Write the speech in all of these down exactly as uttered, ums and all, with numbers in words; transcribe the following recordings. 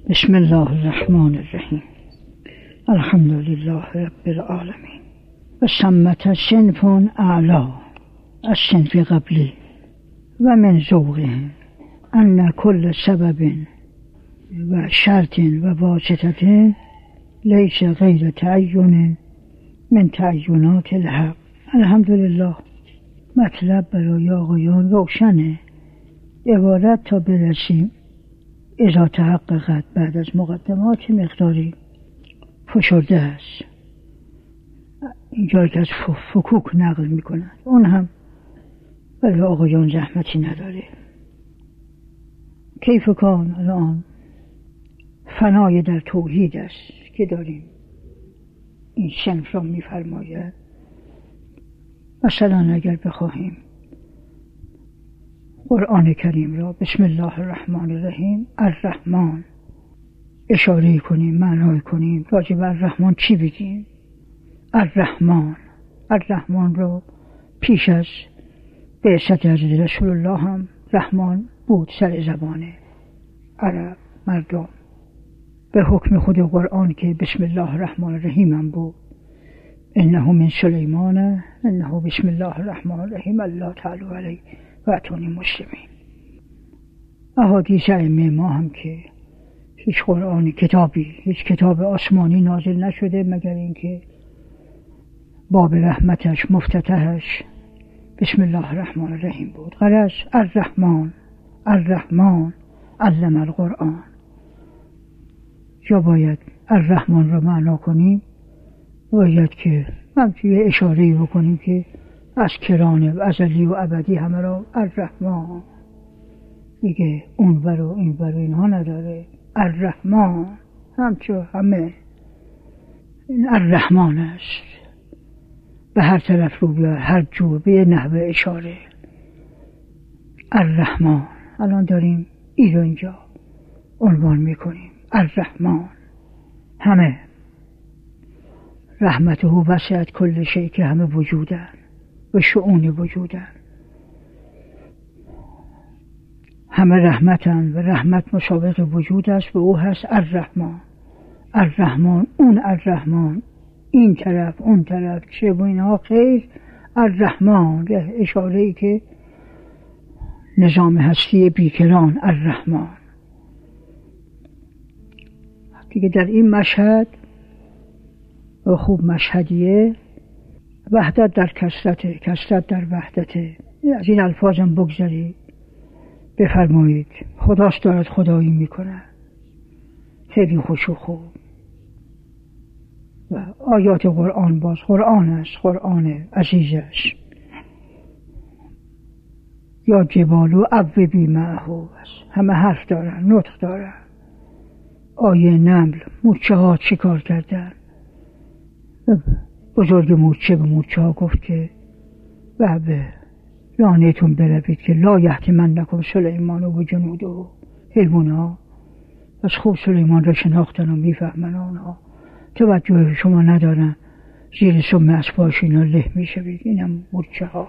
بسم الله الرحمن الرحیم. الحمد لله رب العالمین. و سمت صنف اعلا از صنف قبلی و من ذوقه ان کل سبب و شرط و واسطه لیس غیر تعین من تعینات الحق. الحمدلله مطلب برای آقایان روشنه. عبارت تا برسیم اذا تحققت بعد از مقدمات مقداری فشرده است. اینجا که از فکوک نقل میکنند اون هم برای آقایان زحمتی نداره. کیف کان الان فنای در توحید است که داریم این صنف را میفرماید. مثلا اگر بخواهیم قرآن کریم را بسم الله الرحمن الرحیم الرحمن اشاره کنیم، معنای کنیم، راجع بر الرحمن چی بگیم؟ الرحمن الرحمن را پیش از بعثت حضرت رسول الله هم رحمان بود سر زبان عرب مردم. به حکم خود قرآن که بسم الله الرحمن الرحیم هم بود. انه من سلیمان انه بسم الله الرحمن الرحیم الله تعالی علیه و اتونی مسلمین. احادیث ائمه ما هم که هیچ قرآنی کتابی هیچ کتاب آسمانی نازل نشده مگر اینکه باب رحمتش مفتتحش بسم الله الرحمن الرحیم بود. غرض الرحمن الرحمن علم القرآن. یا باید الرحمن رو معنا کنیم، باید که همچنین اشاره‌ای بکنیم که از کرانه و ازلی و ابدی همه را الرحمن دیگه، اون بر و این بر و اینها نداره. الرحمن همچو همه این الرحمن است. به هر طرف رو بیار، هر جور به نحوه اشاره الرحمن. الان داریم این رو اینجا عنوان میکنیم الرحمن. همه رحمته وسعت کل شیء که همه وجودن و شؤون وجودن، همه رحمتن و رحمت مسابق وجود است و او هست الرحمن. الرحمن اون الرحمن این طرف اون طرف چه و اینها خیر. الرحمن اشاره ای که نظام هستی بیکران الرحمن دیگه در این مشهد و خوب مشهدیه. وحدت در کثرت، کثرت در وحدت. از این الفاظم بگذارید بفرمایید خداست دارد خدایی میکنه. خیلی خوش و خوب. و آیات قرآن باز قرآن است، قرآن عزیزش. یا جبالو عوبی معه است. همه حرف دارن، نطق دارن. آیه نمل مورچه ها چی کار کردن؟ بزرگ مورچه به مورچه ها گفت که و به لانهتون بروید که لا یحتمنکم سلیمان و جنوده و حیوان ها. از خوب سلیمان را شناختن و میفهمن آنها توجه شما ندارن، زیر سم اسباش اینا له میشوید. اینم مورچه ها.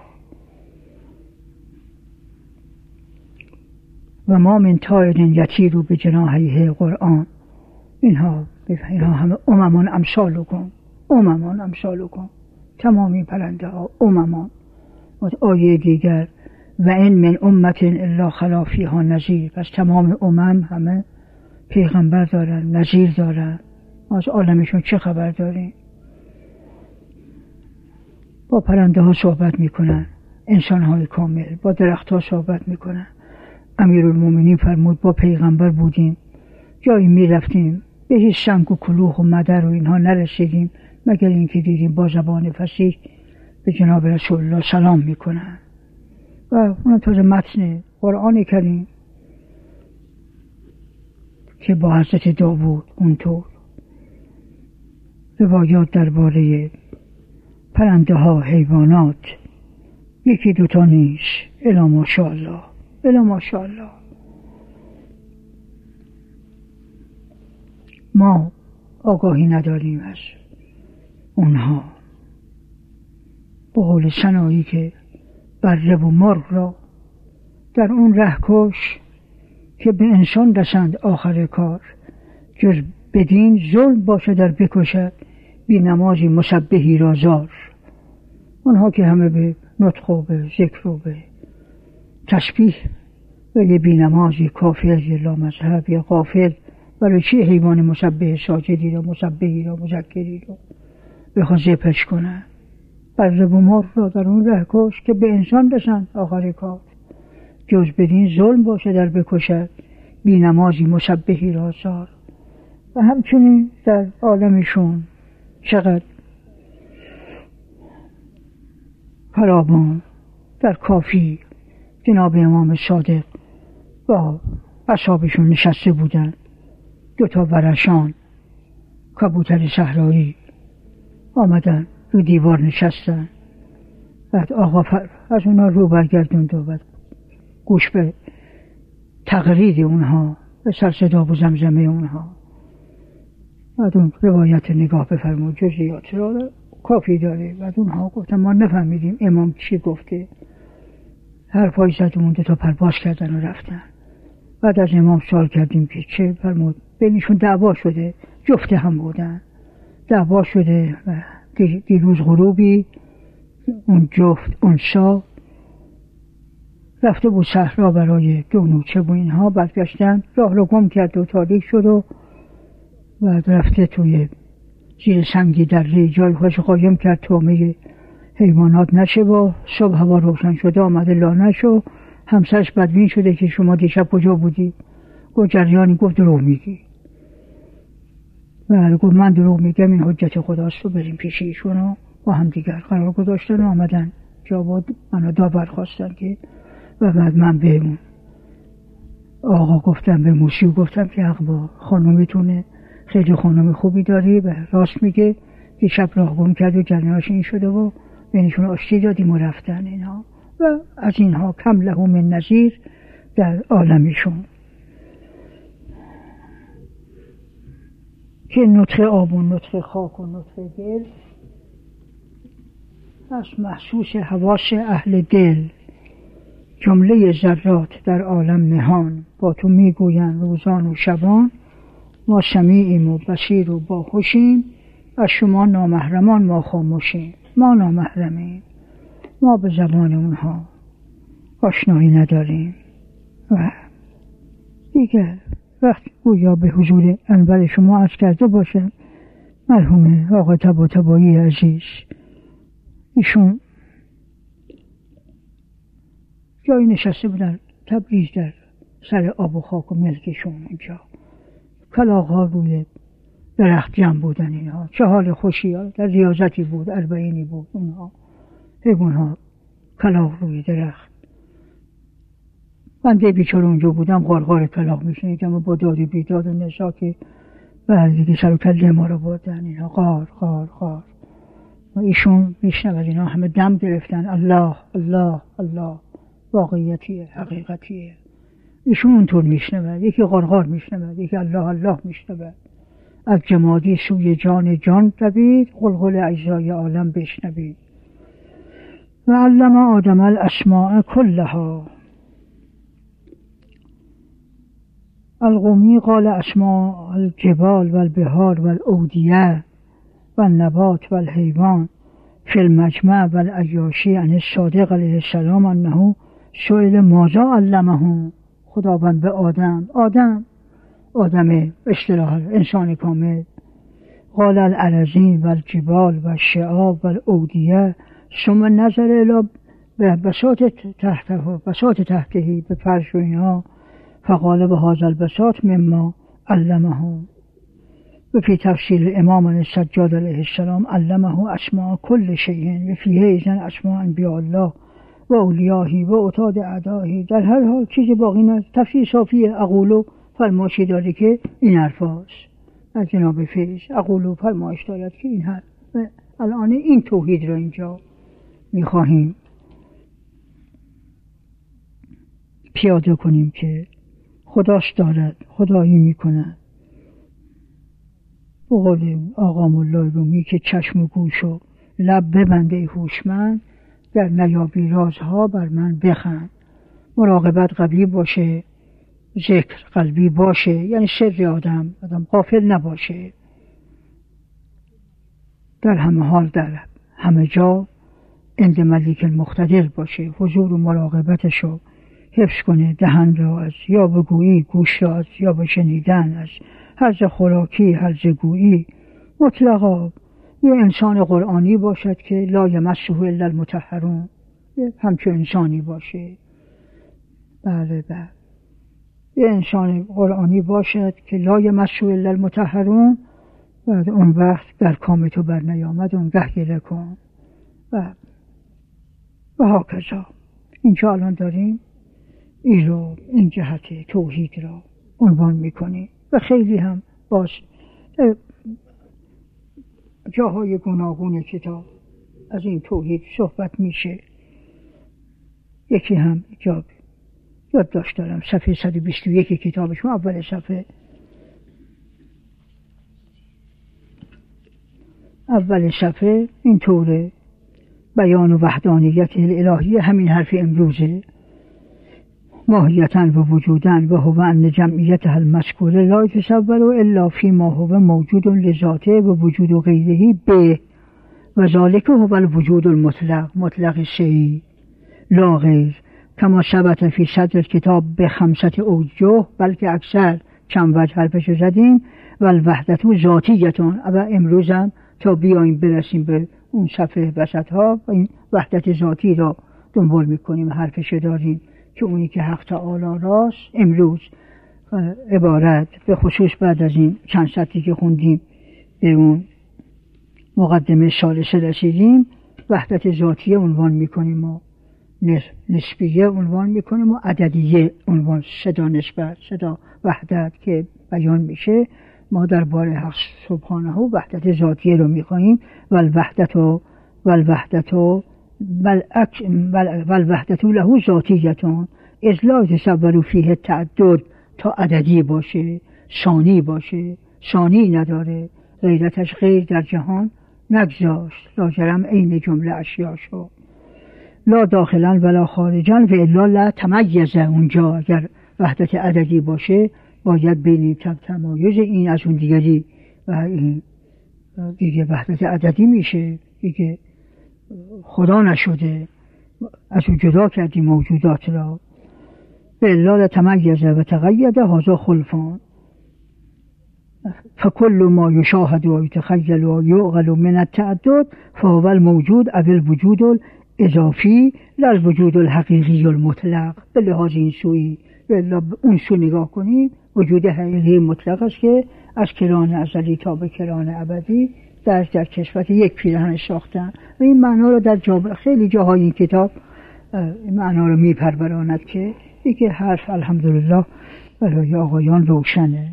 و ما من طائر یطیر به جناحیه قرآن. اینها اینها همه اممان امثالکم، اممان امثالکم، تمامی پرنده ها اممان. و آیه دیگر و این من امت الا خلا فیها نذیر. پس تمام امم همه پیغمبر دارن، نذیر دارن. از عالمشون چه خبر داریم؟ با پرنده ها صحبت میکنن، انسان های کامل. با درخت ها صحبت میکنن. امیرالمومنین فرمود با پیغمبر بودیم، جایی میرفتیم به هیچ سنگ و کلوخ و مدر و اینها نرسیدیم مگر اینکه دیدیم با زبان فصیح به جناب رسول الله سلام میکنن. و اون تازه متن قرآن کریم که با حضرت داوود اونطور روایات درباره پرنده ها، حیوانات یکی دوتا نیست. الا ماشاءالله، الا ماشاءالله. ما آگاهی نداریم از اونها. به قول سنایی که بره و مرغ را در اون ره کش که به انسان رسند آخر کار. جز بدین ظلم باشه در بکشد، بی نمازی مسبحی را زار. اونها که همه به نطق و به ذکر و به تسبیح و یه بی نمازی کافر یا لامذهب یا غافل، برای چی حیوان مسبح ساجدی را مسبحی را مذکری را بخواد ذبحش کنه؟ بره و مار را در اون ره کش که به انسان رسند آخر کار. جز بدین ظلم باشه در بکشد، بی نمازی مسبحی را زار. و همچنین در عالمشون چقدر فراوان در کافی جناب امام صادق با اصحابشون نشسته بودن، دو تا ورشان کبوتر صحرایی آمدن رو دیوار نشستن. بعد آقا از اونها رو برگردوند و بعد گوش به تقریر اونها، به سر صدا و زمزمه اونها. بعد اون روایت نگاه بفرمود، جزئیات را کافی داره. بعد اونها گفتن ما نفهمیدیم امام چی گفته. حرفای زدمون دو تا پرواز کردن و رفتن. بعد از امام سوال کردیم که چه فرمود؟ بینشون دعوا شده، جفته هم بودن، دعوا شده و دیروز غروبی اون جفت اونسا رفته بود صحرا برای دونوچه و اینها، برگشتن راه رو گم کرد و تاریک شد و بعد رفته توی زیر سنگی در ری جای خوش قایم کرد تومه حیوانات نشه. با صبح هوا روشن شده آمده لانش و همسرش بدبین شده که شما دیشب کجا بودی؟ گفت جریانی. گفت دروغ میگی. و گفت من دروغ میگم، این حجت خداست و بریم پیش ایشون. با هم دیگر قرار گذاشتن و آمدن جواب منو داور خواستن که و بعد من به اون آقا گفتم، به موسی گفتم که حق با خانومیتونه، خیلی خانومی خوبی داری و راست میگه، دیشب راه گم کرد و جریانش این شده و بینشون آشتی دادیم و رفتن اینها. و از اینها کم له من نظیر در عالمشون که نطق آب و نطق خاک و نطق دل از محسوس حواس اهل دل. جمله ذرات در عالم نهان، با تو میگوین روزان و شبان. ما سمیعیم و بصیر و باهوشیم، از شما نامحرمان ما خاموشیم. ما نامحرمیم، ما به زبان اونها آشنایی نداریم. و دیگر وقت گویا به حضور انور شما عرض کرده باشم، مرحوم آقا طباطبایی عزیز، ایشون جایی نشسته بودن تبریز در سر آب و خاک و ملکشون، اونجا کلاغ‌ها روی درخت جمع بودن اینها، چه حال خوشی ها، در ریاضتی بود، اربعینی بود اونها، حیوانها کلاغ روی درخت. من ده بیچاره اونجا بودم، غارغار کلاغ میشنیدم و با داد بیداد و نسا که بعد دیگه سر و کله ما رو بردن اینها، غار غار غار. و ایشون میشنود اینا همه دم گرفتن، الله الله الله، واقعیتیه، حقیقتیه. ایشون اونطور میشنود، یکی غارغار میشنود، یکی الله الله میشنود. از جمادی سوی جان جان دوید، قلقل اجزای عالم بشنوید. و علم آدم الاسماء کلها. القومی قال اسماء الجبال والبحار والاودیه والنبات والحیوان فی المجمع والعیاشی عن الصادق علیه السلام انه سئل ماذا علمه. خداوند به آدم آدم آدم اصطلاح انسان کامل، قال الارضین والجبال والشعاب والاودیه ثم نظر الی بساط تحته بساط تحته به فرش و اینها، فقال به هذا البساط مما علمه. و فی تفسیر امام السجاد علیه السلام علمه اسماء کل شیء و فیه ایزن اسماء انبیاء الله و اولیاهی و اتاد اعداهی. در هر حال چیزی باقی نه. تفسیر صافی اقولو فرمایشی داره که این حرف هاست از جناب فیض. اقولو فرمایش دارد که این حرف. الان این توحید را اینجا میخواهیم پیاده کنیم که خداش دارد، خدایی میکند. به قول آقا مولای رومی که چشم و گوش و لب ببنده هوشمند، در نیابی رازها بر من بخند. مراقبت قوی باشه ذکر قلبی باشه، یعنی سر آدم آدم غافل نباشه، در همه حال در همه جا عند ملیک المقتدر باشه، حضور و مراقبتشو حفظ کنه، دهن را از یا به گویی، گوش را از یا به شنیدن، از هرز خوراکی، هرز گویی، مطلقا یه انسان قرآنی باشد که لا یمسه الا المطهرون، همچون انسانی باشه. بله بله، یه انسان قرآنی باشد که لا یمسه الا المطهرون. بعد اون وقت در کام تو بر نیامد اونگه گله کن و و هاکذا. اینجا الان داریم این رو، این جهت توحید را عنوان میکنی و خیلی هم باز جاهای گوناگون کتاب از این توحید صحبت میشه. یکی هم جا یاد داشت دارم، صفحه صد و بیست و یک کتابشون، اول صفحه اول صفحه این طوره: بیان و وحدانیت الالهیه، همین حرف امروزه، ماهیتاً و وجوداً و هو ان جمعیت المذکوره لا یتصور الا فی ما هو موجود لذاته و وجود غیره به و ذالک هو الوجود المطلق، مطلق شیء لا غیر، کما ثبت فی صدر کتاب به خمسة اوجه، بلکه اکثر چند وجه حرفشو زدیم. و الوحدت ذاتیتون، و امروزم تا بیاییم برسیم به اون صفحه وسط ها و این وحدت ذاتی را دنبال میکنیم، حرفشو داریم که اونی که حق تعالی راست. امروز عبارت به خصوص بعد از این چند سطری که خوندیم به اون مقدمه ثالثه رسیدیم، وحدت ذاتیه عنوان میکنیم و نسبیه عنوان میکنیم و عددیه عنوان، صدا نسبت، صدا وحدت که بیان میشه. ما درباره حق سبحانه و وحدت ذاتیه رو میخواییم. و الوحدت و الوحدت و الوحدت له ذاتیتون اذ لا یتصور فیه تعدد، تا عددی باشه، ثانی باشه، ثانی نداره، غیرتش غیر در جهان نگذاشت، لاجرم عین جمله اشیا شد، لا داخلا ولا خارجا و الا لا تمیزه. اونجا اگر وحدت عددی باشه باید بین تمایز این از اون دیگری و این دیگه وحدت عددی میشه، دیگه خدا نشده، از اون جدا کردی موجودات را. به الا لا تمیزه و تقیده هذا خلفان، فكل ما يشاهد ويتخيل ويعقل من التعدد فهو الموجود او الوجود الاضافی لا الوجود الحقیقی المطلق. به لحاظ این سوی اون سو نگاه کنیم، وجود حقیقی مطلق است که از کران ازلی تا به کران ابدی در در کسوت یک پیرهن ساختن. و این معنا رو در جا خیلی جاهای این کتاب این معنا رو میپروراند که دیگه حرف الحمدلله برای آقایان روشنه.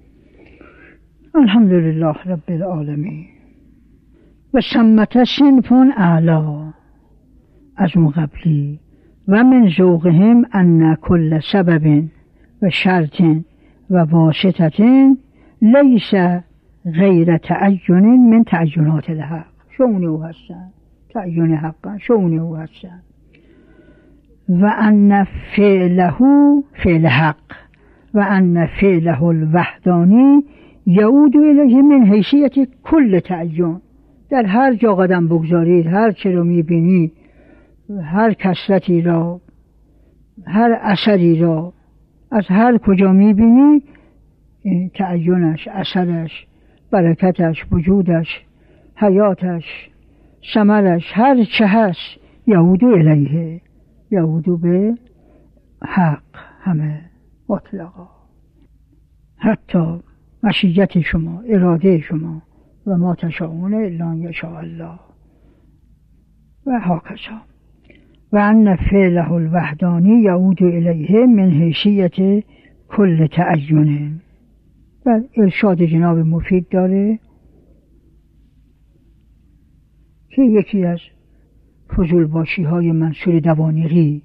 الحمدلله رب العالمین. و سمت صنفون اعلا، از اون قبلی، و من ذوقهم ان کل سبب و شرط و واسطه لیس غیر تعین من تعینات الحق، شون او هستن، تعین حقا شون او هستن. و ان فعله فعل حق و ان فعله الوحدانی یعود الیه من حیثیت کل تعین. در هر جا قدم بگذارید، هر چه رو میبینید، هر کثرتی را، هر اثری را از هر کجا میبینید، تعینش، اثرش، برکتش، وجودش، حیاتش، ثمرش، هر چه هست یعود الیه، یعود به حق، همه مطلقا. حتی مشیت شما، اراده شما، و ما تشاءون الا ان یشاء الله و هاکذا. و ان فعله الوحدانی یعود الیه من حیثیت کل تعین. و ارشاد جناب مفید داره که یکی از فضولباشی های منصور دوانیقی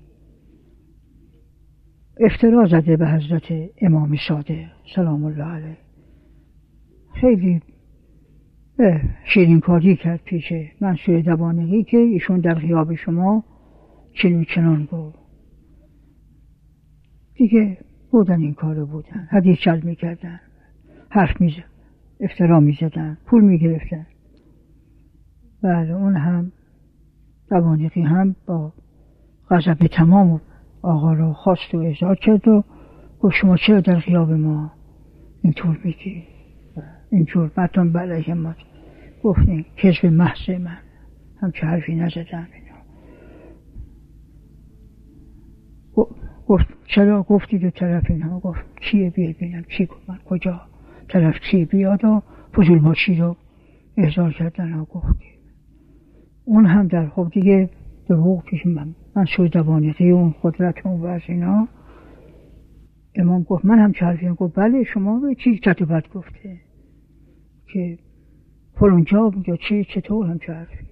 افترا زده به حضرت امام صادق سلام الله علیه، خیلی شیرین کاری کرد پیش منصور دوانیقی که ایشون در غیاب شما چنین چنان گفت. دیگه بودن این کارو بودن، حدیث جلب میکردن، حرف میزد، افترا میزدن، پول میگرفتن. بله اون هم دوانیقی هم با غضب تمام آقا رو خواست و احضار کرد و گفت شما چرا در غیاب ما اینطور میگی؟ اینطور بعدتون بله ما گفتیم کذب محض من همچه حرفی نزدم. گفت چرا گفتی دو طرف اینا؟ گفت چیه بیاد بینم چی گفت من کجا طرف چیه بیاد و فضول باشی رو احضار کردن و گفتی اون هم در خب دیگه دروغ پیش من من سوی دوانیقی اون قدرت اون و اینا. امام گفت من هم چه حرفی هم؟ گفت بله شما به چی تطبت گفته که فلونجا یا چی چطور هم چه حرفی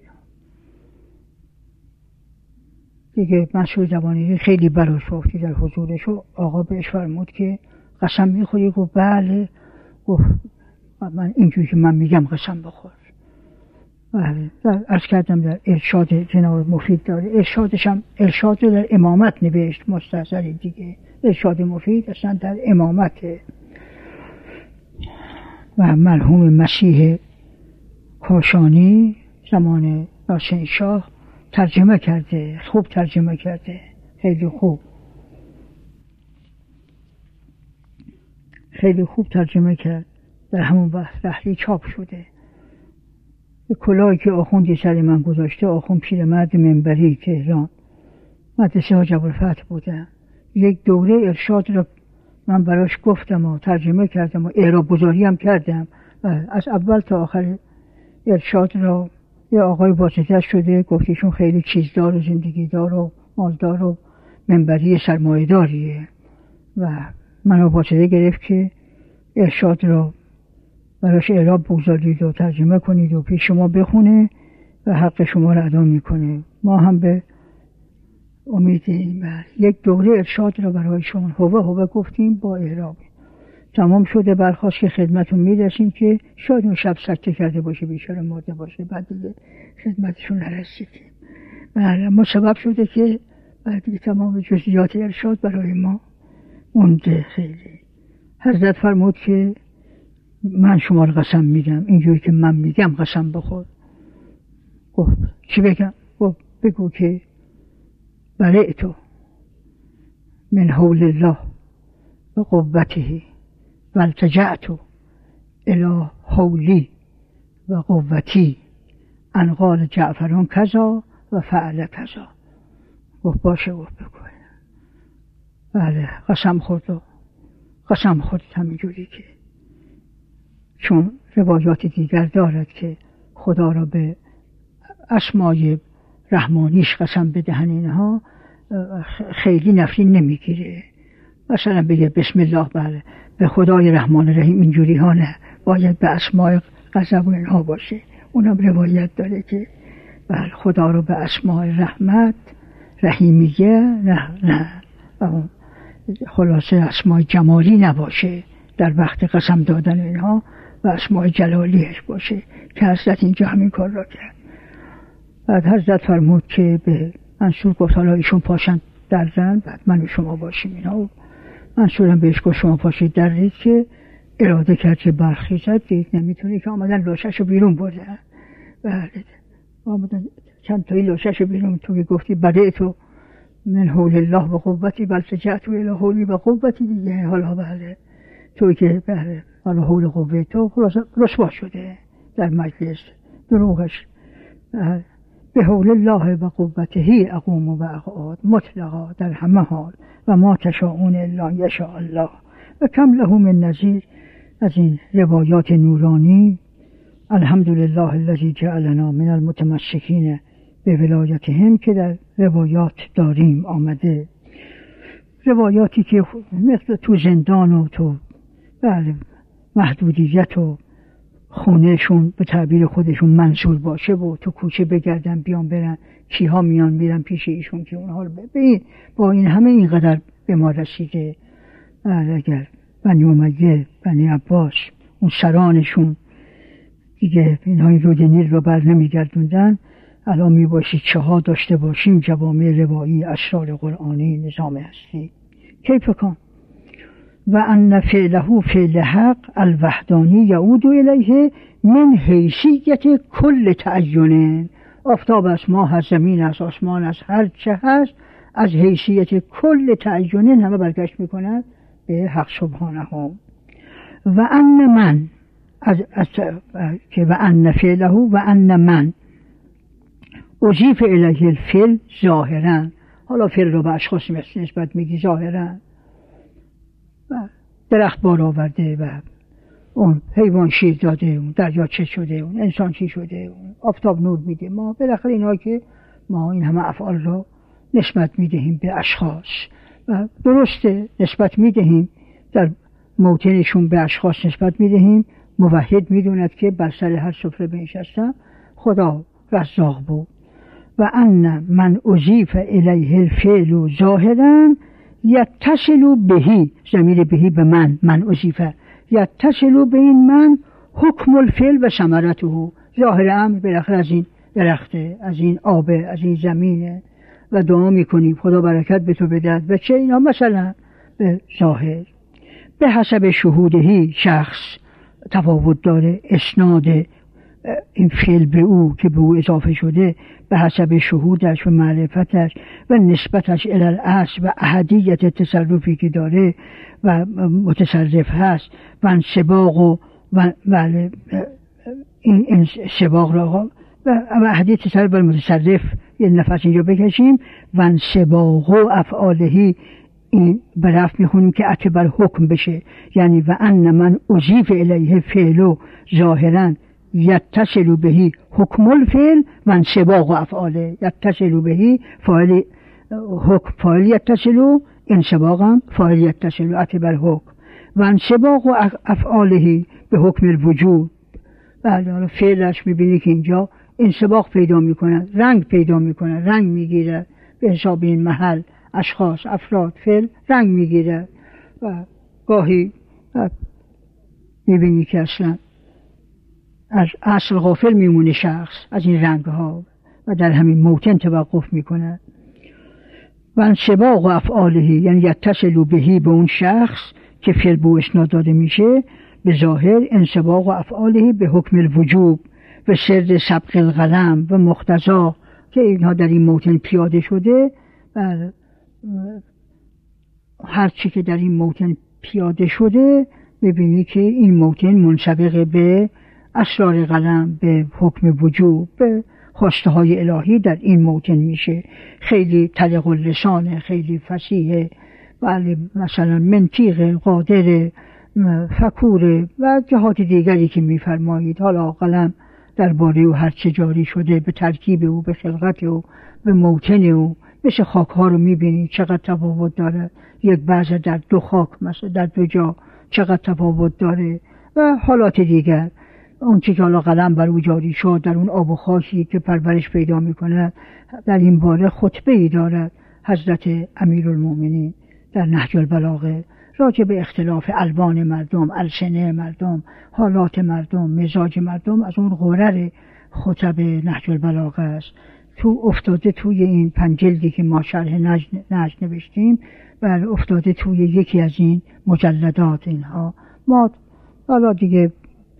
دیگه. مسئول زبانی خیلی براش وقتی در حضورش و آقا بهش فرمود که قسم میخوری؟ گفت بله. گفت من اینجوری که من میگم قسم بخور. بله در عرض کردم در ارشاد جناب مفید داره، ارشادش هم ارشاد در امامت نوشت مستحضر دیگه. ارشاد مفید اصلا در امامته و مرحوم مسیح کاشانی زمان حسین شاه ترجمه کرده، خوب ترجمه کرده، خیلی خوب خیلی خوب ترجمه کرد. در همون وقت رحلی چاپ شده. کلاهی که آخوندی سر من گذاشته، آخوند پیرمرد منبری تهران مدرسه حاج ابوالفتح بودم. یک دوره ارشاد را من براش گفتم و ترجمه کردم و اعراب گذاری هم کردم و از اول تا آخر ارشاد را یه آقای واسطه شده گفتیشون خیلی چیزدار و زندگیدار و مالدار و منبری سرمایه داریه و منو واسطه گرفت که ارشاد را براش اعراب بگذارید و ترجمه کنید و پیش شما بخونه و حق شما را ادا میکنه. ما هم به امید یک دوره ارشاد را برای شما هوه هوه گفتیم با اعراب تمام شده. برخواست که خدمتون میرسیم که شاید اون شب سکته کرده باشه بیچاره مرده باشه، بعد دیگه خدمتشون نرسیدیم. بله ما سبب شده که بعد دیگه تمام جزئیات ارشاد برای ما مونده. خیلی حضرت فرمود که من شما رو قسم میدم اینجوری که من میگم قسم بخور. گفت چی بگم؟ گفت بگو که برئت من حول الله و قوته و التجأت الی حولی و قوتی ان قال جعفرون کذا و فعل کذا. گفت باشه. گفت بگو. بله قسم خورد و قسم خورد همینجوری که چون روایات دیگر دارد که خدا را به اسمای رحمانیش قسم بدهن اینها خیلی نفرین نمیگیره. مثلا بگه بسم الله بله به خدای رحمان رحیم اینجوری ها نه، باید به اسمای غضب و اینها باشه. اونم روایت داره که بله خدا رو به اسمای رحمت رحیمیه نه نه خلاصه اسمای جمالی نباشه در وقت قسم دادن اینها و اسمای جلالیش باشه که حضرت اینجا همین کار را کرد. بعد حضرت فرمود که به منصور گفت حالا ایشون پاشن در زن بعد من و شما باشیم اینا. منصورم بهش گفت شما پاشید در رید که اراده کرد که برخیزد دید نمیتونی که آمدن لاشش رو بیرون بردن. بله آمدن چند تایی لاشش رو بیرون تو که گفتی بده تو من حول الله و قوتی بل سجعت و الی حولی و قوتی دیگه. حالا بله توی که بله حالا حول قوه تو رسوا شده در مجلس دروغش. بله به حول الله و قوته اقوم و اقعد مطلقا در همه حال و ما تشاءون الا یشاء الله و کم له من نظیر. از این روایات نورانی الحمدلله الذی جعلنا من المتمسکین به ولایتهم که در روایات داریم آمده. روایاتی که مثل تو زندان و تو بله محدودیت و خونهشون به تعبیر خودشون منصور باشه و تو کوچه بگردن بیان برن کیها میان میرن پیش ایشون که اون حال ببین با این همه اینقدر به ما رسیده. اگر بنی امیه بنی عباس اون سرانشون دیگه اینهای رود نیل رو بر نمیگردوندن الان میباشید چه ها داشته باشیم جوامع روایی اسرار قرآنی نظام هستی کیف کن. و ان فعله فعل حق الوحدانی یعود الیه من حیثیت کل تعین. آفتاب است، ماه است، زمین است، آسمان است، هر چه هست از حیثیت کل تعین همه برگشت میکند به حق سبحانه. و ان من از, از که و ان فعله و ان من اضیف الیه الفعل ظاهرا. حالا فعل رو به اشخاص نسبت میگی ظاهرا، درخت بار آورده و اون حیوان شیر داده، اون دریا چه شده، اون انسان چی شده، اون آفتاب نور میده. ما بالاخره اینا که ما این همه افعال رو نسبت میدهیم به اشخاص و درسته نسبت میدهیم، در موطنشون به اشخاص نسبت میدهیم. موحد میدوند که بر سر هر سفره بنشستم خدا رزاق بود. و ان من اضیف الیه الفعل ظاهرا یتصل بهی، ضمیر بهی به من، من اضیفه، یتصل به این من حکم الفعل و ثمرته. ظاهر امر بالاخره از این درخته، از این آبه، از این زمینه و دعا میکنیم خدا برکت به تو بدهد و چه اینا مثلا به ظاهر. به حسب شهودهی شخص تفاوت داره، اسناد این فعل به او که به او اضافه شده به حسب شهودش و معرفتش و نسبتش الی الاصل و احدیت تصرفی که داره و متصرف هست و انصباق و و این انصباق را و احدیت تصرف و متصرف یه نفس اینجا بکشیم. و انصباق و افعالهی این برفت میخونیم که اعتبر حکم بشه، یعنی و ان من اضیف الیه فعل ظاهرا یتصل بهی حکم الفعل و انصباق و افعاله. یتصل بهی فاعل حکم، فاعل یتصل، انصباقم فاعل یتصل اعتبر حکم و انصباق و افعاله به حکم الوجود. بله حالا فعلش میبینی که اینجا انصباق پیدا میکنه، رنگ پیدا میکنه، رنگ میگیره به حساب این محل، اشخاص، افراد، فعل رنگ میگیره و گاهی میبینی که اصلا از اصل غافل میمونه شخص از این رنگ ها و در همین موطن توقف میکنه. و انصباق و افعاله یعنی یتصل بهی به اون شخص که فعل به اسناد داده میشه به ظاهر، انصباق و افعاله به حکم الوجوب و سر سبق القلم و مقتضا که اینها در این موطن پیاده شده و هر چی که در این موطن پیاده شده میبینی که این موطن منسبق به اسرار قلم، به حکم وجوب، به خواسته های الهی در این موطن میشه. خیلی طلق اللسانه، خیلی فصیحه، ولی مثلا منطیق، قادر، فکوره و جهات دیگری که میفرمایید. حالا قلم درباره او هر چه جاری شده به ترکیب او، به خلقت او، به موطن او، مثل خاک ها رو میبینید چقدر تفاوت داره، یک بعض در دو خاک مثلا در دو جا چقدر تفاوت داره و حالات دیگر. اون چه که حالا قلم بر او جاری شد در اون آب و خاکی که پرورش پیدا میکنه، در این باره خطبه ای دارد حضرت امیرالمومنین در نهج البلاغه راجع به اختلاف الوان مردم، السنه مردم، حالات مردم، مزاج مردم. از اون غرر خطب نهج البلاغه است، تو افتاده توی این پنج جلدی که ما شرح نهج نوشتیم و افتاده توی یکی از این مجلدات. اینها ما حالا دیگه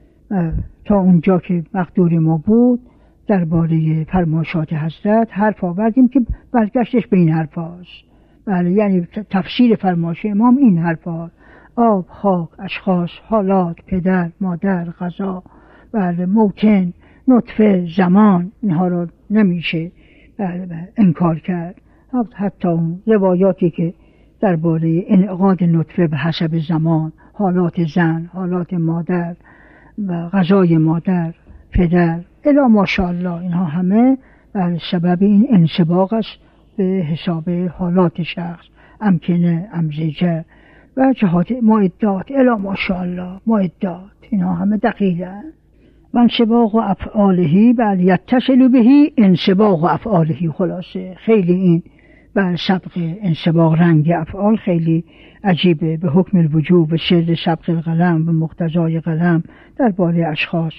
تا اونجا که مقدور ما بود درباره فرمایشات حضرت حرف آوردیم که برگشتش به این حرف هاست. بله یعنی تفسیر فرمایش امام این حرف هاست: آب، خاک، اشخاص، حالات، پدر، مادر، غذا، بله موطن، نطفه، زمان، اینها رو نمیشه بله بله انکار کرد. حتی اون روایاتی که درباره انعقاد نطفه به حسب زمان، حالات زن، حالات مادر و غذای مادر، پدر، الا ماشاءالله، اینها همه بر سبب این انسباق است به حساب حالات شخص، امکنه، امزجه و جهات معدات، الا ماشاءالله معدات، اینها همه دقیقه. و انسباق و افعالهی بل یتصل بهی انسباق و افعالهی. خلاصه خیلی این بر سبق انسباق رنگ افعال خیلی عجیبه، به حکم الوجوب و سر سبق القلم و مقتضای قلم درباره اشخاص.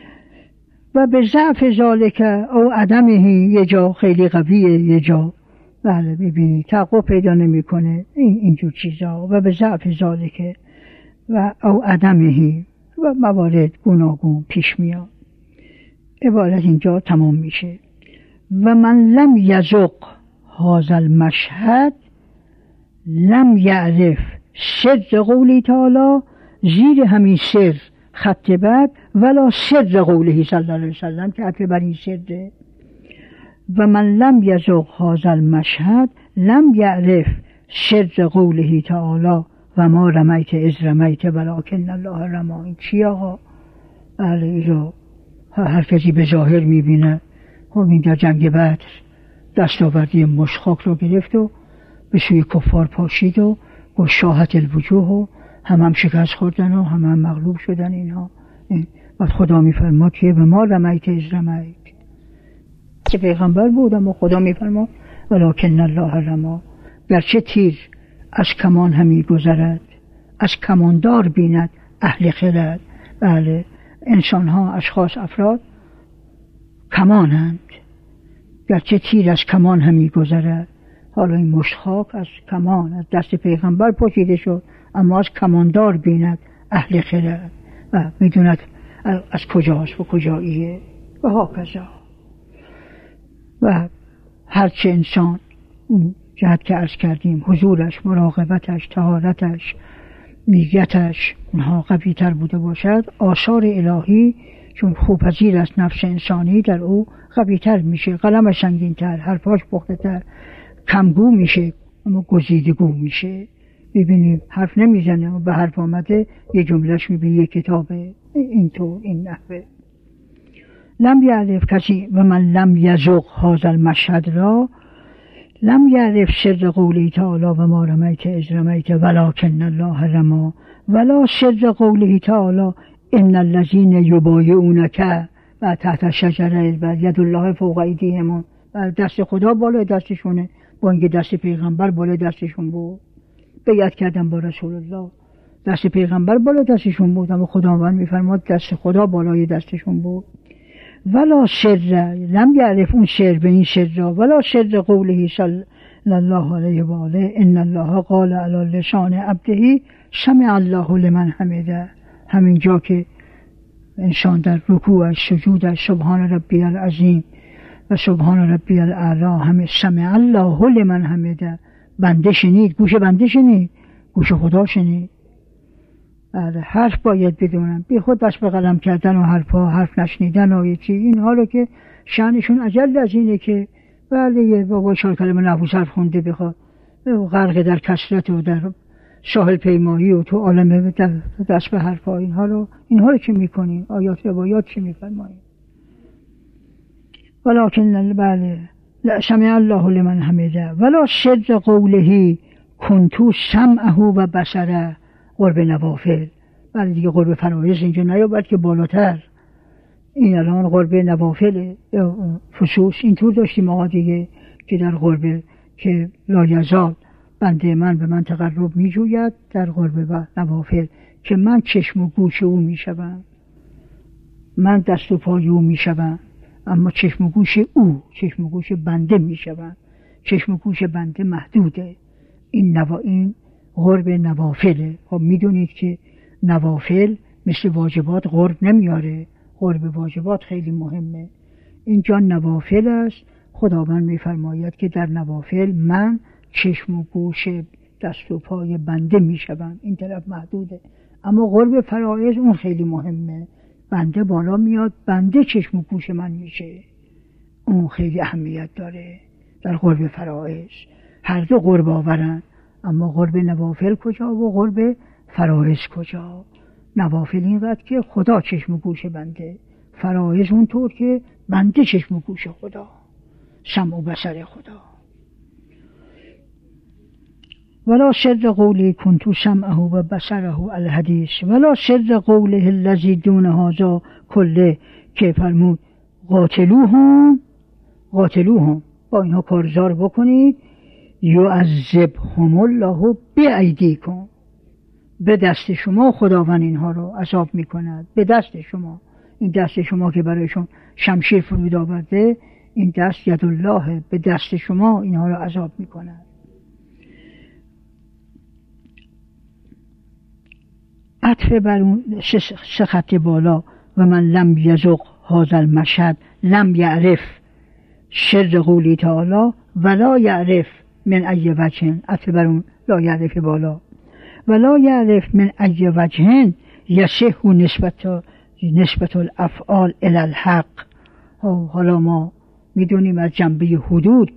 و به ضعف ذالک او عدمه، یه جا خیلی قویه، یه جا بله ببینید تقوی پیدا نمیکنه این اینجور چیزا و به ضعف ذالکه و او عدمهی و موارد گوناگون پیش میاد. عبارت اینجا تمام میشه. و من لم یذق هذا المشهد لم یعرف سر قولی تعالی، زیر همین سر خط بعد ولا سر قوله صلی الله علیه وسلم که عطف بر این سره. و من لم یذق هذا المشهد لم یعرف سر قوله تعالی و ما رمیت اذ رمیت ولکن الله رمی. این چی آقا؟ بله ایرو هر کسی به ظاهر میبینه. خب این در جنگ بدر دستاوردی مشخاک رو گرفت و به سوی کفار پاشید و گفت شاهت الوجوه و هم هم شکست خوردن و هم هم مغلوب شدن اینها. این بعد خدا میفرماد که به ما رمیت از رمیت، که پیغمبر بودم و خدا میفرماد ولکن الله رمی. گرچه تیر از کمان همی گذرد از کماندار بیند اهل خرد. بله انسان ها اشخاص افراد کمانند، گرچه تیر از کمان همی گذرد. حالا این مشخاک از کمان از دست پیغمبر پاشیده شد اما از کماندار بیند اهل خرد و میدوند از کجاست و کجاییه و ها کذا. و هرچه انسان اون جهت که عرض کردیم حضورش، مراقبتش، طهارتش، نیتش اونها قوی تر بوده باشد، آثار الهی چون خوب‌پذیر است نفس انسانی در او قوی تر میشه، قلمش سنگین تر، حرفاش پخته تر، کمگو میشه اما گزیدگو میشه. ببینیم حرف نمیزنه و به حرف آمده یه جملهش میبینی یه کتابه اینطور این نحوه. لم یعرف کسی و من لم یذق هذا المشهد را لم یعرف سر قوله تعالی و ما رمیت اذ رمیت ولکن الله رمی ولا سر قوله تعالی ان الذين یبایعونک و تحت شجره و ید الله فوق ایدیهم. و دست خدا بالای دستشونه، با اینکه دست پیغمبر بالای دستشون بود. بیعت کردن با رسول الله، دست پیغمبر بالای دستشون بود اما خداوند میفرماد دست خدا بالای دستشون بود. ولا سر لم یعرف اون سر به این سر را ولا سر قوله صلی الله علیه و آله ان الله قال علی لسان عبده سمع الله لمن حمده. همین جا که انسان در رکوعش سجودش سبحان ربی العظیم و سبحان ربی الاعلی همه سمع الله لمن حمده، بنده شنید، گوش بنده شنید، گوش خدا شنید. بله حرف باید بدونم، بی خود دست به قلم کردن و حرفا حرف نشنیدن و چی اینها رو که شأنشون اجل از اینه که بله یه بابا چهار کلمه نحو صرف خونده بخواد غرق در کثرت و در ساحل پیمایی و تو عالم دست به حرفا، اینها رو اینها رو چی میکنین؟ آیات روایات چی میفرمایین؟ ولکن بله سمع الله لمن حمده ولا سر قوله کنتو سمعه و بصره قرب نوافل. بله دیگه قرب فرایض اینجا نیابد که بالاتر، این الان قرب نوافل یا خصوص اینطور داشتیم آقا دیگه که در قرب که لا یزال بنده من به من تقرب می جوید در قرب و نوافل که من چشم و گوش او می شوم، من دست و پای او می شوم اما چشم و گوش او چشم و گوش بنده می شوم. چشم و گوش بنده محدوده. این نوا این قرب نوافله. خب میدونید که نوافل مثل واجبات قرب نمیاره، قرب واجبات خیلی مهمه. اینجا نوافل است. خداوند میفرماید که در نوافل من چشم و گوش دست و پای بنده میشوم، این طرف محدوده. اما قرب فرایض اون خیلی مهمه، بنده بالا میاد، بنده چشم و گوش من میشه، اون خیلی اهمیت داره در قرب فرایض. هر دو قرب آورن اما قرب نوافل کجا و قرب فرایض کجا؟ نوافل اینقدر که خدا چشم و گوش بنده، فرایض اونطور که بنده چشم و گوش خدا، سمع و بصر خدا. ولا سر قوله کنتو سمعه و بصره الحدیث ولا سر قوله الذی دون هذا کله که فرمود قاتلوهم قاتلوهم با اینها کارزار بکنید یعذبهم الله بایدیکم، به دست شما خداوند اینها رو عذاب میکند، به دست شما. این دست شما که برایشون شمشیر فرود آورده این دست ید الله، به دست شما اینها رو عذاب میکنن. عطف بر اون سه خط بالا و من لم یذق هذا المشهد لم یعرف شر قولی تعالی ولا یعرف من ای وجه، عطف بر اون لا یعرف بالا، ولا یعرف من ای وجه یصح نسبت نسبت الافعال الی الحق. حالا ما میدونیم از جنبه حدود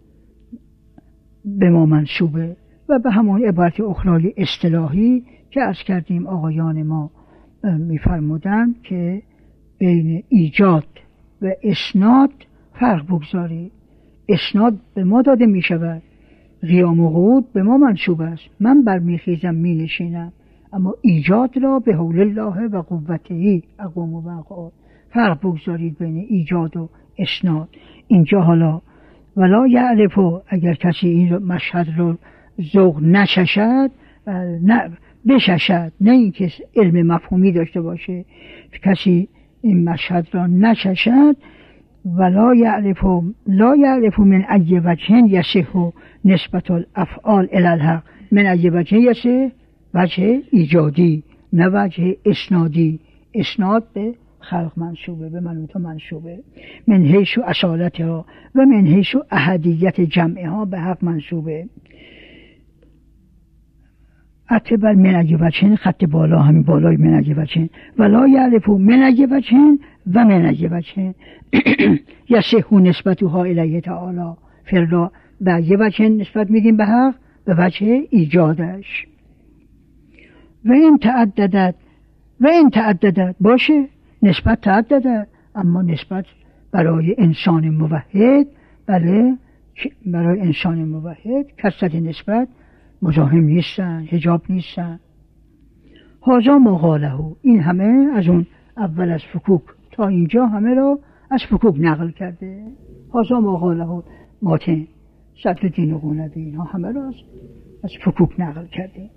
به ما منسوبه و به همون عبارت اخرای اصطلاحی که عرض کردیم آقایان ما میفرمودن که بین ایجاد و اسناد فرق بگذاری. اسناد به ما داده میشود، قیام و قعود به ما منسوب است، من برمیخیزم می نشینم، اما ایجاد را به حول الله و قوته اقوم و اقعد. فرق بگذارید بین ایجاد و اسناد. اینجا حالا ولا یعرفو، اگر کسی این مشهد رو ذوق نچشد، نه بششد، نه اینکه علم مفهومی داشته باشه، کسی این مشهد را نچشد، ولا یعرفو لا یعرفو من ای وجه یصح نسبت الافعال الی الحق، من ای وجه یصح، وجه ایجادی نه وجه اسنادی. اسناد به خلق منصوبه، به منوط منصوبه، من حیث اصالتها و من حیث احدیت جمعها به حق منصوبه. اتبر من ای وجه، خط بالا همین بالای من ای وجه، ولا یعرفو من ای وجه و من ای وجه یصح نسبتها الیه تعالی. فردا به یه وجه نسبت میدیم به حق، به وجه ایجادش. و این تعددت و این تعددت باشه، نسبت تعددت، اما نسبت برای انسان موحد، برای برای انسان موحد کثرت نسبت مزاحم نیستن، حجاب نیستن. هازا مقاله، این همه از اون اول از فکوک تا اینجا همه رو از فکوک نقل کرده. هازا مقاله ماتن صدرالدین قنوی، اینها همه رو از, از فکوک نقل کرده.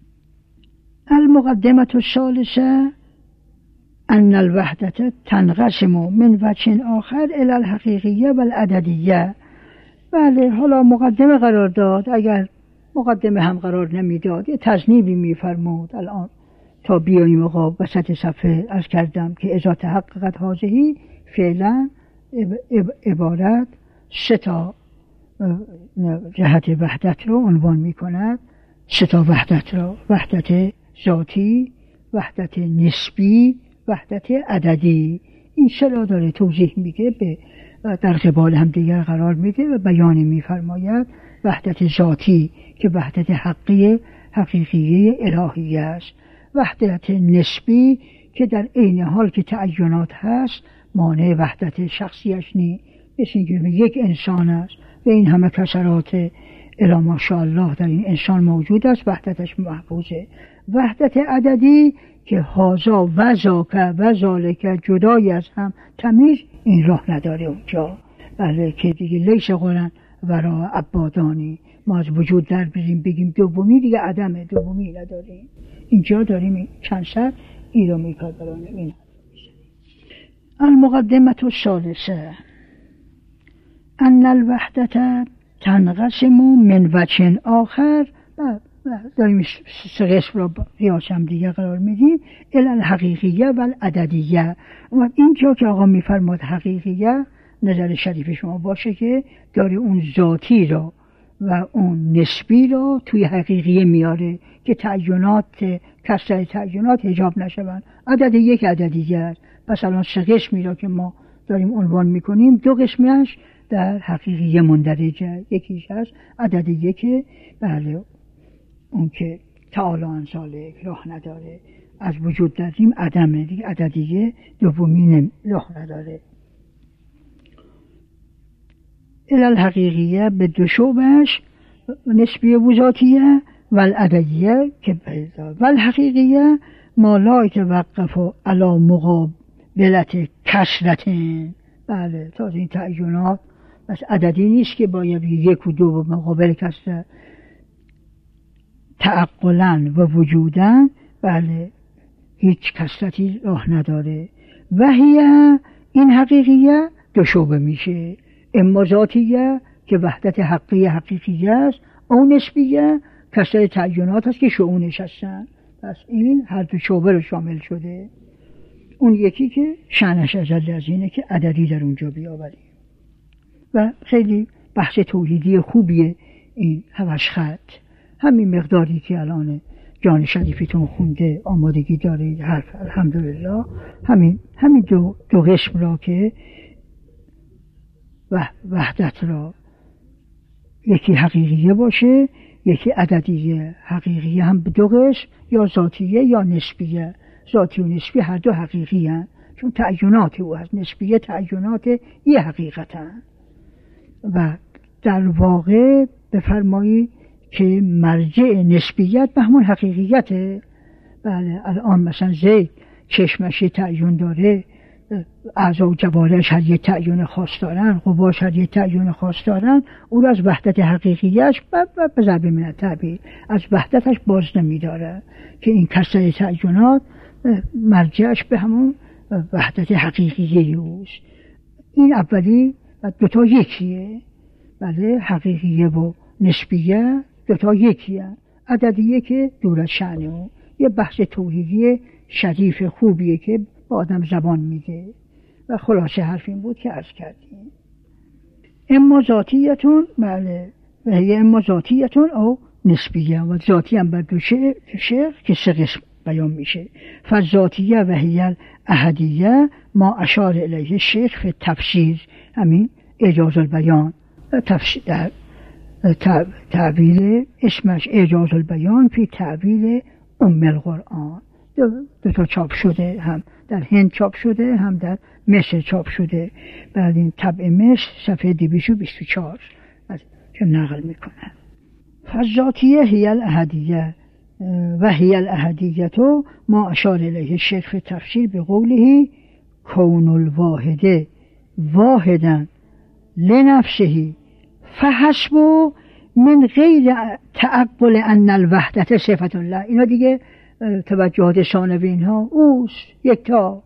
المقدمة الثالثة ان الوحدة تنقسم من وجه آخر الى الحقیقیه و العددیه. بله، حالا مقدمه قرار داد، اگر مقدمه هم قرار نمیداد یه تذنیبی میفرمود. الان تا بیاییم آقا وسط صفحه عرض کردم که اذا تحققت هذه فعلا عبارت سه تا جهت وحدت رو عنوان میکند. سه تا وحدت رو، وحدت ذاتی، وحدت نسبی، وحدت عددی. این سه را داره توضیح میگه، به در قبال هم دیگر قرار میده و بیان میفرماید. وحدت ذاتی که وحدت حقی حقیقیه الهی است، وحدت نسبی که در عین حال که تعینات هست مانع وحدت شخصیش نی، مثل اینکه یک انسان است و این همه کسرات الی ماشاءالله در این انسان موجود است، وحدتش محفوظه. وحدت عددی که هازا و ذاک و ذالک جدای از هم تمیز، این راه نداره اونجا. بله که دیگه لیس قرن ورا عبادانی، ما از وجود در بریم بگیم دومی، دیگه عدمه، دومی نداریم. اینجا داریم چند سر این رو میکردرانه. این المقدمة الثالثة ان الوحدة تنقسم من وجه آخر، داریم سه قسم را قیاس هم دیگه قرار میدیم، الی الحقیقیه و العددیه. و اینجا که آقا میفرماد حقیقیه، نظر شریف شما باشه که داره اون ذاتی را و اون نسبی را توی حقیقیه میاره که تعینات، کسر تعینات حجاب نشون. عدد یک عددیه، پس الان سه قسمی را که ما داریم عنوان میکنیم، دو قسمش در حقیقیه مندرجه. یکیش هست عدد یک، بله اون که تعالی عن ذالک راه نداره، از وجود داریم عدمه دیگه. عددیه دومین راه نداره. الی الحقیقیه به دو شعبش، نسبیه و ذاتیه، و العددیه که پیدا. و الحقیقیه ما لا یتوقف علی مقابلت کسرتین. بله، تا این تعینات بس عددی نیست که باید یک و دو مقابل کسرت، تعقلن و وجودن، بله هیچ کسرتی راه نداره. و هیه، این حقیقیه دو شعبه میشه. اما ذاتیه که وحدت حقی حقیقی است، او نسبیه کسر تعینات هست که شؤونش هستن. پس این هر دو شعبه رو شامل شده. اون یکی که شأنش ازل از اینه که عددی در اونجا بیاوریم و خیلی بحث توحیدی خوبیه این هوش خط. همین مقداری که الان جان شریفتون خونده آمادگی داره حرف الحمدلله. همین همین دو, دو قسم را که وحدت را یکی حقیقیه باشه یکی عددیه. حقیقیه هم به دو قسم، یا ذاتیه یا نسبیه. ذاتی و نسبی هر دو حقیقی هستند چون تعینات او هست. نسبیه تعینات یه حقیقت هست و در واقع بفرمایید که مرجع نسبیت به همون حقیقیته. بله الان مثلا زید چشمش تعین داره، اعضا و جوارحش هر یک تعین خاص دارن، قواش هر یک تعین خاص دارن، او را از وحدت حقیقیش به ضرب من التعبیر از وحدتش باز نمیداره که این کسر تعینات مرجعش به همون وحدت حقیقیه اوست. این اولی و دوتا یکیه. بله حقیقیه و نسبیه دوتا یکیه. عددیه که دور از شأن او. یه بحث توحیدی شریف خوبیه که با آدم زبان میده و خلاصه حرف این بود که عرض کردیم. اما ذاتیتون، بله و هی اما ذاتیتون او نسبیه و ذاتی هم بر دو شیخ که سه قسم بیان میشه. فذاتیه و هی الاحدیه ما اشار الیه شیخ فی تفسیر، همین اعجاز البیان تفسیر در تعبیر اسمش اعجاز البیان فی تعبیر ام القرآن. دو, دو تا چاپ شده، هم در هند چاپ شده هم در مصر چاپ شده. بعد این طبع مصر صفحه دویست و بیست و چهار از که نقل میکنه. فالذاتیه هی الاحدیه و هی الاحدیه تو ما اشار الیه الشیخ فی تفسیر به قوله کون الواحده واحدا لنفسه فحسبه من غیر تعقل ان الوحدت صفت الله. اینا دیگه توجهات ثانوین ها اوست، یکتا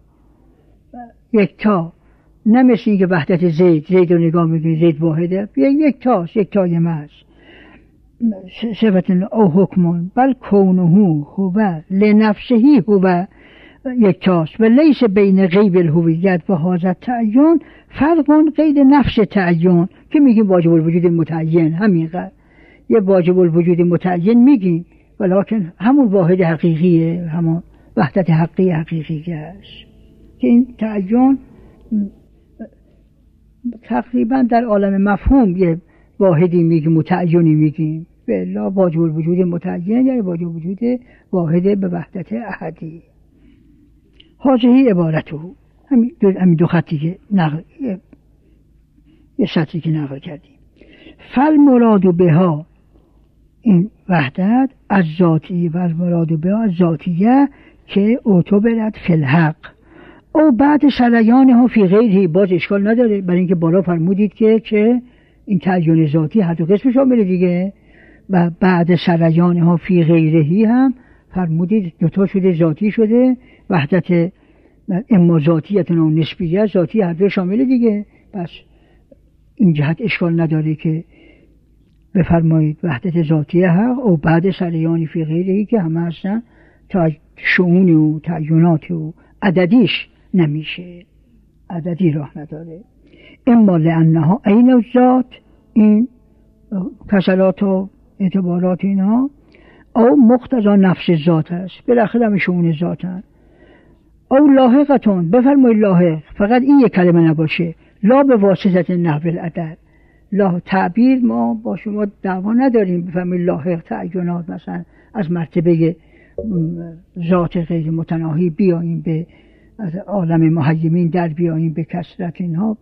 یکتا، نه مثل این که وحدت زید زید رو نگاه میگه زید واحده، یکتاست، یکتای محض. صفت او حکمون بل کونه هو لنفسه هو یکتاست و لیس بین غیب الهویت و هذا تعین فرق غیر نفس تعین که میگیم واجب الوجود متعین. همین قدر یه واجب الوجود متعین میگیم ولیکن همون واحد حقیقیه، همون وحدت حقی حقیقی است که این تعین تقریبا در عالم مفهوم یه واحدی میگیم متعینی میگیم، به الا واجب الوجود متعین یعنی واجب الوجود واحد به وحدت احدی. حاجهی عبارته، همین دو, همین دو خطی که نقل یه, یه سطری که نقل کردیم. فل مراد بها این وحدت از ذاتی و مراد بها از ذاتیه که اوتوبرد فی الحق او بعد سریانه ها فی غیره. باز اشکال نداره برای اینکه بالا فرمودید که که این تعین ذاتی هر دو قسم شامل دیگه و بعد سریانه ها فی غیرهی هم فرمودید دوتا شده ذاتی شده. وحدت اما ذاتیت و نسبیت ذاتی هر دو شامل دیگه. پس این جهت اشکال نداره که بفرمایید وحدت ذاتی حق او بعد سریانی فی غیرهی که همه هستن تا شؤون و تعینات و عددیش نمیشه، عددی راه نداره. اما لانها عین الذات، این کسرات و اعتبارات اینها او مقتضا نفس ذات است، بالاخره هم شؤون ذات هست. او لاحقتون، بفرمایید لاحق فقط این یک کلمه نباشه، لا به واسطه نحو العدد. لا تعبیر ما با شما دعوا نداریم، بفرمایید لاحق تعینات مثلا از مرتبه ذات غیر متناهی بیاییم به عالم محیمین در بیاییم به کثرت اینها،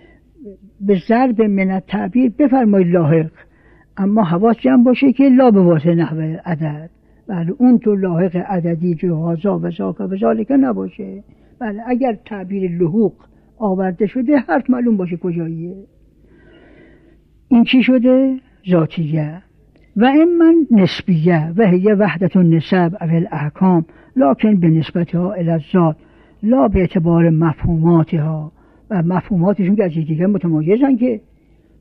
به ضرب من التعبیر بفرمایید لاحق، اما حواس جمع باشه که لا به واسطه نحو عدد. بله اون تو لاحق عددی جهازا و ذاک و ذالک نباشه. بله اگر تعبیر لحوق آورده شده حرف معلوم باشه کجاییه. این چی شده؟ ذاتیه. و اما نسبیه و هی وحدت النسب او الاحکام لکن به نسبتها الی الذات لا به اعتبار مفهوماتها. و مفهوماتشون که از دیگه متمایزن که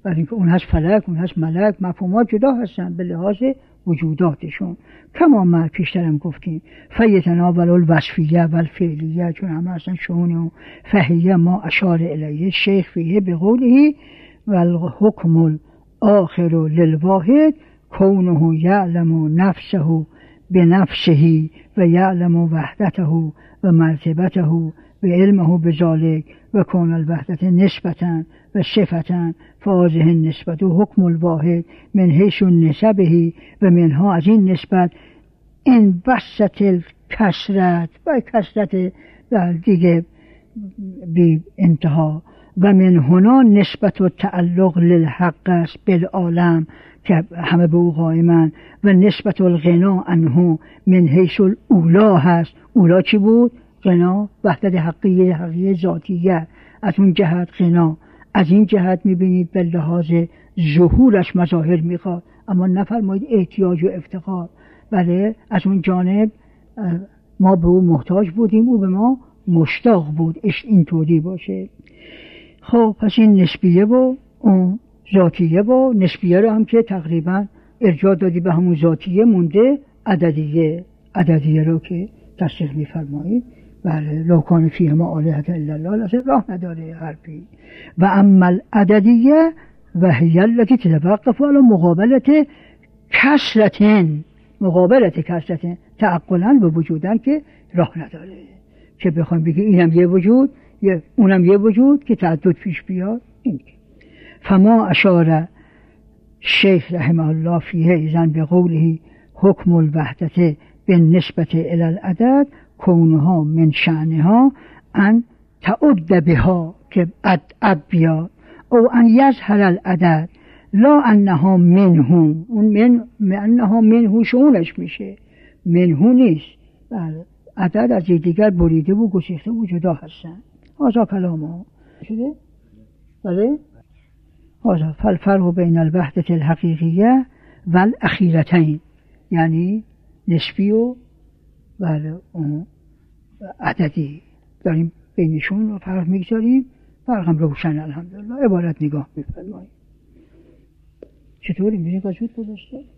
برای اینکه اون هست فلک، اون هست ملک، مفهومات جدا هستن به لحاظ وجوداتشون. کما ما پیشترم گفتیم فیتناول الوصفیه و الفعلیه، چون همه اصلا شون و فهیه ما اشار الیه شیخ فیه به قوله و الحکم الاخر للواحد کونه یعلم نفسه بنفسه و یعلم وحدته و مرتبته و علمه بذالک و کون الوحدت نسبتا و صفتا فهذه النسبت و حکم الواحد من حیث نسبه و منها از این نسبت این بسط الکسرت و کسرت در دیگه بی انتها و من هنا نسبت و تعلق للحق است بالعالم که همه به او قائمن و نسبت الغنا عنه من حیث الاولا هست. اولا چی بود؟ غنا، وحدت حقیه، حقیه ذاتیه. از اون جهت غنا، از این جهت میبینید به لحاظ ظهورش مظاهر میخواد، اما نفرمایید احتیاج و افتقار. بله از اون جانب ما به او محتاج بودیم، او به ما مشتاق بود، اش اینطوری باشه. خب پس این نسبیه و اون ذاتیه و نسبیه رو هم که تقریبا ارجاع دادی به همون ذاتیه، مونده عددیه. عددیه رو که تصدیق میفرمایید. بله لو کان فیهما آلهة الا الله اصلا راه نداره حرفی. و اما العددیه و هی التي تتوقف على مقابلت کسرتن، مقابلت کسرتن تعقلا و وجودن که راه نداره که بخوایم بگیم اینم یه وجود یه اونم یه وجود که تعدد پیش بیاد. این فما اشاره شیخ رحمه الله فیه ایزن به قوله حکم الوحدت بالنسبة الى العدد کونها من شأنها ان تعد بها که عد بیاد او ان یظهر العدد لا انها منه. اون من انها منه شونش میشه، منه نیست. بله عدد از دیگر بریده و گسیخته و جدا هستن. هذا کلامه شده. بله هذا فالفرق بین الوحدت الحقیقیه و الاخیرتین، یعنی نسبی و بله اون عددی داریم بینشون رو فرق میگذاریم. فرق هم روشن الحمدلله. عبارت نگاه میفرماییم. چطوری میشه وجود گذاشته؟